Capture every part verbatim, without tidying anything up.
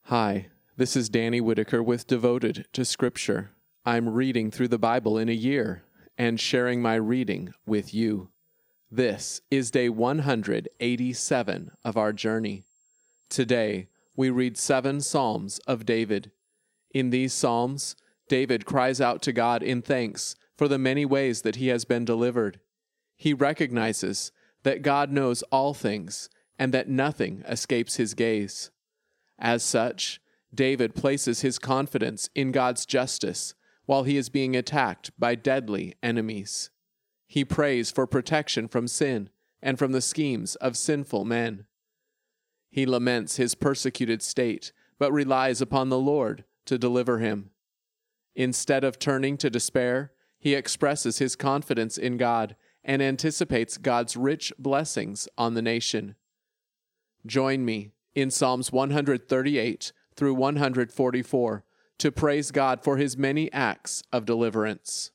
Hi, this is Danny Whitaker with Devoted to Scripture. I'm reading through the Bible in a year and sharing my reading with you. This is day one hundred eighty-seven of our journey. Today, we read seven Psalms of David. In these Psalms, David cries out to God in thanks for the many ways that he has been delivered. He recognizes that God knows all things and that nothing escapes his gaze. As such, David places his confidence in God's justice while he is being attacked by deadly enemies. He prays for protection from sin and from the schemes of sinful men. He laments his persecuted state, but relies upon the Lord to deliver him. Instead of turning to despair, he expresses his confidence in God and anticipates God's rich blessings on the nation. Join me in Psalms one hundred thirty-eight through one hundred forty-four to praise God for his many acts of deliverance.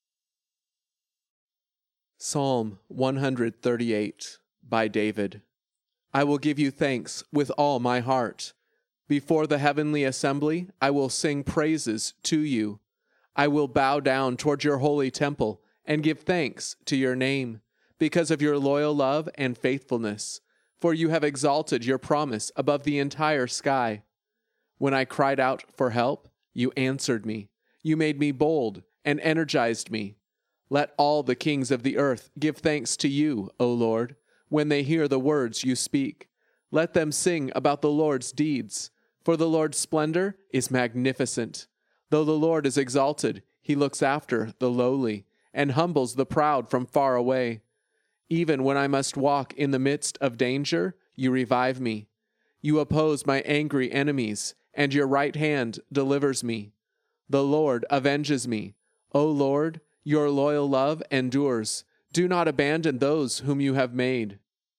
Psalm one hundred thirty-eight by David. I will give you thanks with all my heart. Before the heavenly assembly, I will sing praises to you. I will bow down toward your holy temple and give thanks to your name, because of your loyal love and faithfulness. For you have exalted your promise above the entire sky. When I cried out for help, you answered me. You made me bold and energized me. Let all the kings of the earth give thanks to you, O Lord, when they hear the words you speak. Let them sing about the Lord's deeds, for the Lord's splendor is magnificent. Though the Lord is exalted, he looks after the lowly and humbles the proud from far away. Even when I must walk in the midst of danger, you revive me. You oppose my angry enemies, and your right hand delivers me. The Lord avenges me. O Lord, your loyal love endures. Do not abandon those whom you have made.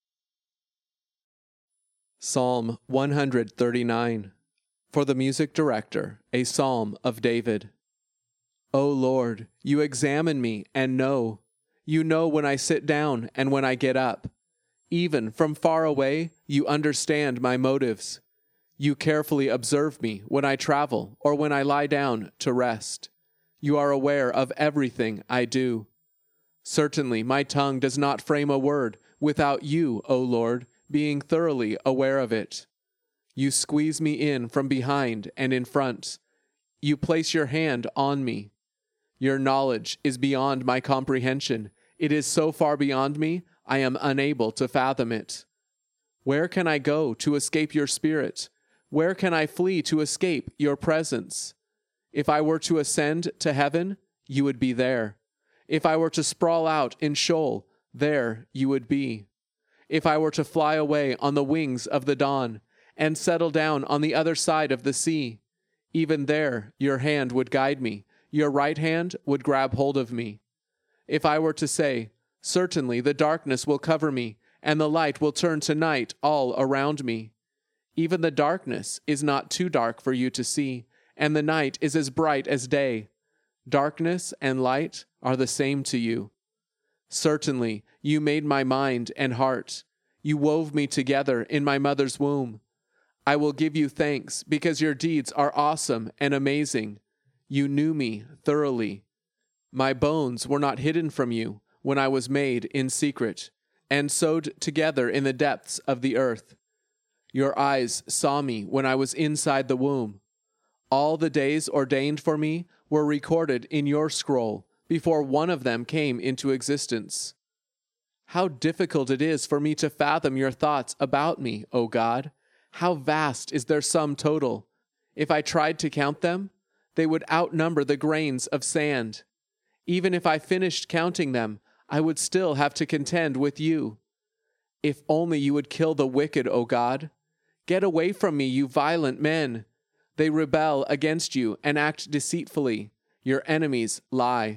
Psalm one hundred thirty-nine. For the music director, a psalm of David. O Lord, you examine me and know. You know when I sit down and when I get up. Even from far away, you understand my motives. You carefully observe me when I travel or when I lie down to rest. You are aware of everything I do. Certainly, my tongue does not frame a word without you, O Lord, being thoroughly aware of it. You squeeze me in from behind and in front. You place your hand on me. Your knowledge is beyond my comprehension. It is so far beyond me, I am unable to fathom it. Where can I go to escape your spirit? Where can I flee to escape your presence? If I were to ascend to heaven, you would be there. If I were to sprawl out in Sheol, there you would be. If I were to fly away on the wings of the dawn and settle down on the other side of the sea, even there your hand would guide me. Your right hand would grab hold of me. If I were to say, certainly the darkness will cover me, and the light will turn to night all around me. Even the darkness is not too dark for you to see, and the night is as bright as day. Darkness and light are the same to you. Certainly you made my mind and heart. You wove me together in my mother's womb. I will give you thanks because your deeds are awesome and amazing. You knew me thoroughly. My bones were not hidden from you when I was made in secret and sewed together in the depths of the earth. Your eyes saw me when I was inside the womb. All the days ordained for me were recorded in your scroll before one of them came into existence. How difficult it is for me to fathom your thoughts about me, O God. How vast is their sum total. If I tried to count them, they would outnumber the grains of sand. Even if I finished counting them, I would still have to contend with you. If only you would kill the wicked, O God. Get away from me, you violent men. They rebel against you and act deceitfully. Your enemies lie.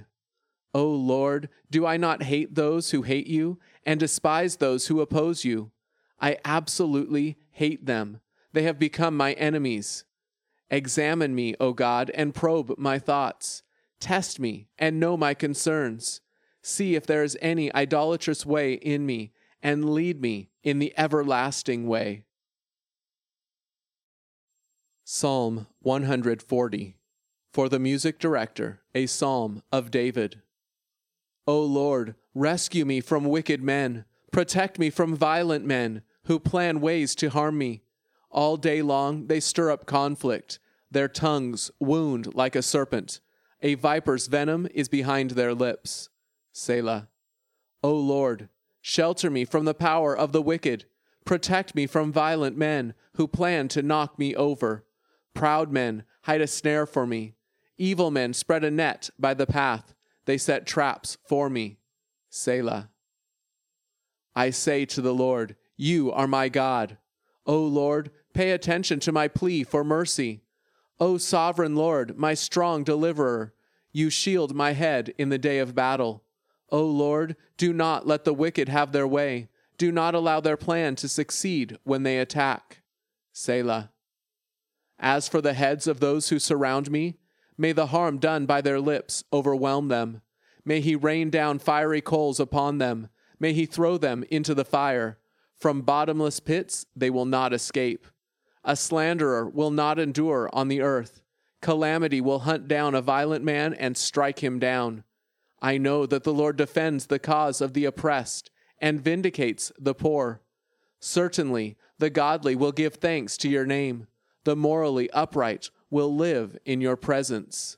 O Lord, do I not hate those who hate you and despise those who oppose you? I absolutely hate them. They have become my enemies. Examine me, O God, and probe my thoughts. Test me and know my concerns. See if there is any idolatrous way in me, and lead me in the everlasting way. Psalm one hundred forty. For the music director, a psalm of David. O Lord, rescue me from wicked men. Protect me from violent men who plan ways to harm me. All day long they stir up conflict. Their tongues wound like a serpent. A viper's venom is behind their lips. Selah. O Lord, shelter me from the power of the wicked. Protect me from violent men who plan to knock me over. Proud men hide a snare for me. Evil men spread a net by the path. They set traps for me. Selah. I say to the Lord, you are my God. O Lord, pay attention to my plea for mercy. O sovereign Lord, my strong deliverer, you shield my head in the day of battle. O Lord, do not let the wicked have their way. Do not allow their plan to succeed when they attack. Selah. As for the heads of those who surround me, may the harm done by their lips overwhelm them. May he rain down fiery coals upon them. May he throw them into the fire. From bottomless pits they will not escape. A slanderer will not endure on the earth. Calamity will hunt down a violent man and strike him down. I know that the Lord defends the cause of the oppressed and vindicates the poor. Certainly, the godly will give thanks to your name. The morally upright will live in your presence.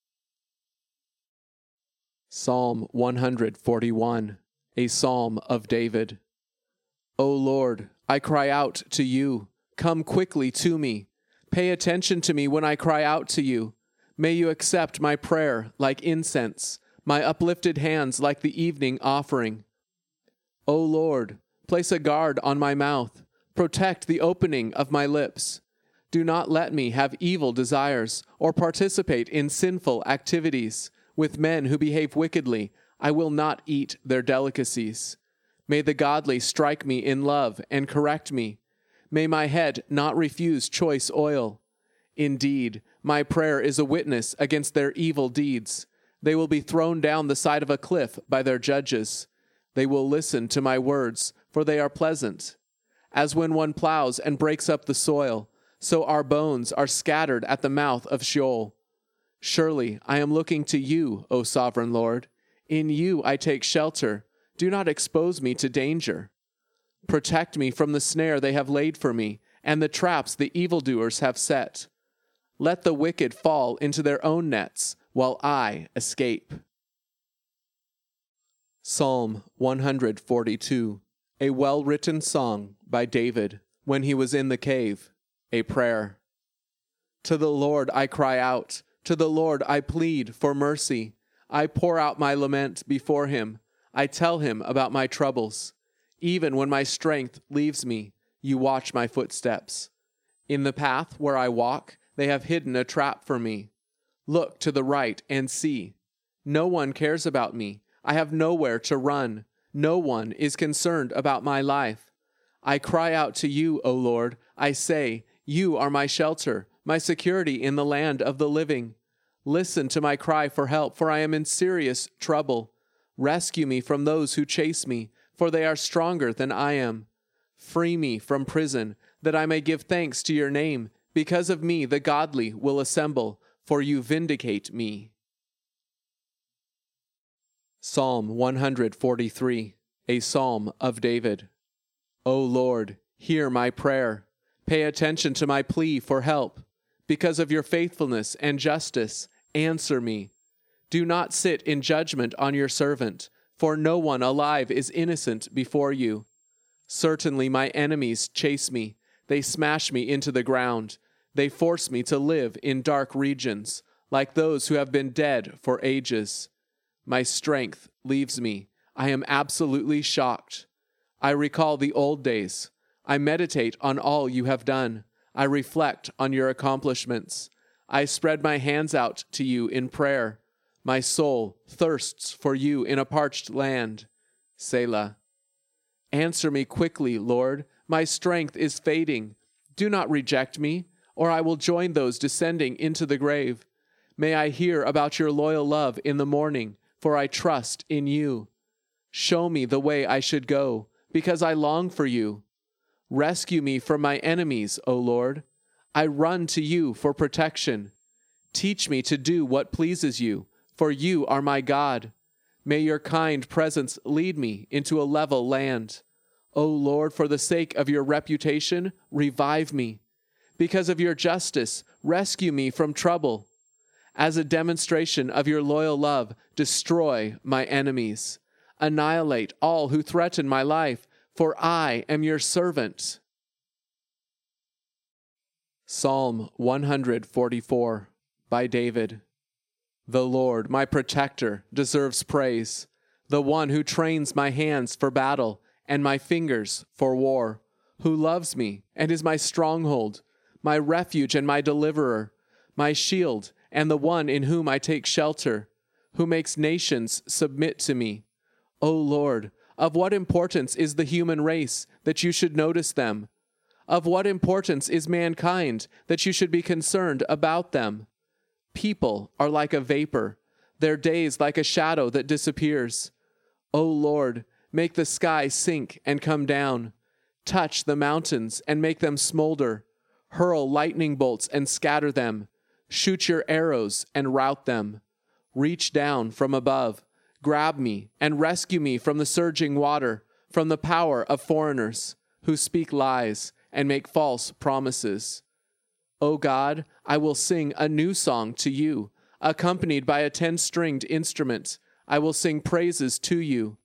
Psalm one hundred forty-one, a psalm of David. O Lord, I cry out to you. Come quickly to me. Pay attention to me when I cry out to you. May you accept my prayer like incense, my uplifted hands like the evening offering. O Lord, place a guard on my mouth. Protect the opening of my lips. Do not let me have evil desires or participate in sinful activities. With men who behave wickedly, I will not eat their delicacies. May the godly strike me in love and correct me. May my head not refuse choice oil. Indeed, my prayer is a witness against their evil deeds. They will be thrown down the side of a cliff by their judges. They will listen to my words, for they are pleasant. As when one plows and breaks up the soil, so our bones are scattered at the mouth of Sheol. Surely I am looking to you, O sovereign Lord. In you I take shelter. Do not expose me to danger. Protect me from the snare they have laid for me, and the traps the evildoers have set. Let the wicked fall into their own nets, while I escape. Psalm one hundred forty-two, a well-written song by David when he was in the cave, a prayer. To the Lord I cry out, to the Lord I plead for mercy. I pour out my lament before him. I tell him about my troubles. Even when my strength leaves me, you watch my footsteps. In the path where I walk, they have hidden a trap for me. Look to the right and see. No one cares about me. I have nowhere to run. No one is concerned about my life. I cry out to you, O Lord. I say, you are my shelter, my security in the land of the living. Listen to my cry for help, for I am in serious trouble. Rescue me from those who chase me, for they are stronger than I am. Free me from prison, that I may give thanks to your name. Because of me the godly will assemble, for you vindicate me. Psalm one hundred forty-three, a psalm of David. O Lord, hear my prayer. Pay attention to my plea for help. Because of your faithfulness and justice, answer me. Do not sit in judgment on your servant, for no one alive is innocent before you. Certainly my enemies chase me. They smash me into the ground. They force me to live in dark regions, like those who have been dead for ages. My strength leaves me. I am absolutely shocked. I recall the old days. I meditate on all you have done. I reflect on your accomplishments. I spread my hands out to you in prayer. My soul thirsts for you in a parched land. Selah. Answer me quickly, Lord. My strength is fading. Do not reject me, or I will join those descending into the grave. May I hear about your loyal love in the morning, for I trust in you. Show me the way I should go, because I long for you. Rescue me from my enemies, O Lord. I run to you for protection. Teach me to do what pleases you, for you are my God. May your kind presence lead me into a level land. O Lord, for the sake of your reputation, revive me. Because of your justice, rescue me from trouble. As a demonstration of your loyal love, destroy my enemies. Annihilate all who threaten my life, for I am your servant. Psalm one forty-four by David. The Lord, my protector, deserves praise, the one who trains my hands for battle and my fingers for war, who loves me and is my stronghold, my refuge and my deliverer, my shield and the one in whom I take shelter, who makes nations submit to me. O Lord, of what importance is the human race that you should notice them? Of what importance is mankind that you should be concerned about them? People are like a vapor, their days like a shadow that disappears. O Lord, make the sky sink and come down. Touch the mountains and make them smolder. Hurl lightning bolts and scatter them. Shoot your arrows and rout them. Reach down from above. Grab me and rescue me from the surging water, from the power of foreigners who speak lies and make false promises. O God, I will sing a new song to you, accompanied by a ten-stringed instrument. I will sing praises to you.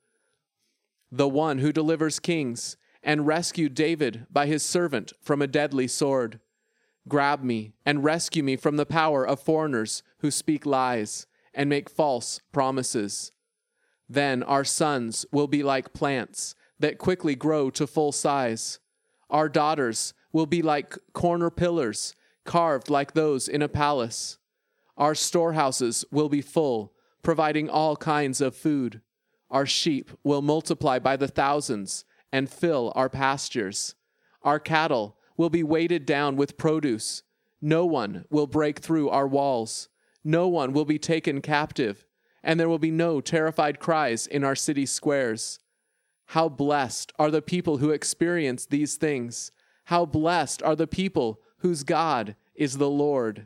The one who delivers kings and rescued David by his servant from a deadly sword. Grab me and rescue me from the power of foreigners who speak lies and make false promises. Then our sons will be like plants that quickly grow to full size. Our daughters will be like corner pillars, carved like those in a palace. Our storehouses will be full, providing all kinds of food. Our sheep will multiply by the thousands and fill our pastures. Our cattle will be weighted down with produce. No one will break through our walls. No one will be taken captive, and there will be no terrified cries in our city squares. How blessed are the people who experience these things. How blessed are the people whose God is the Lord.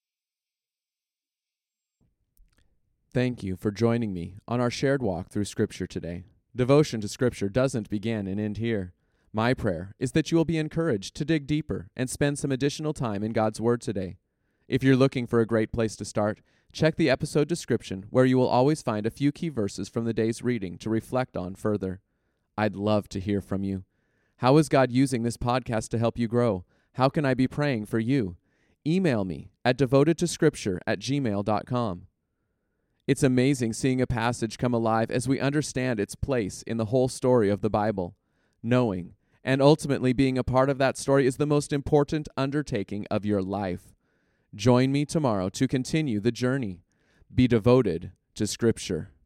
Thank you for joining me on our shared walk through Scripture today. Devotion to Scripture doesn't begin and end here. My prayer is that you will be encouraged to dig deeper and spend some additional time in God's Word today. If you're looking for a great place to start, check the episode description where you will always find a few key verses from the day's reading to reflect on further. I'd love to hear from you. How is God using this podcast to help you grow? How can I be praying for you? Email me at devotedtoscripture at gmail dot com. It's amazing seeing a passage come alive as we understand its place in the whole story of the Bible. Knowing and ultimately being a part of that story is the most important undertaking of your life. Join me tomorrow to continue the journey. Be devoted to Scripture.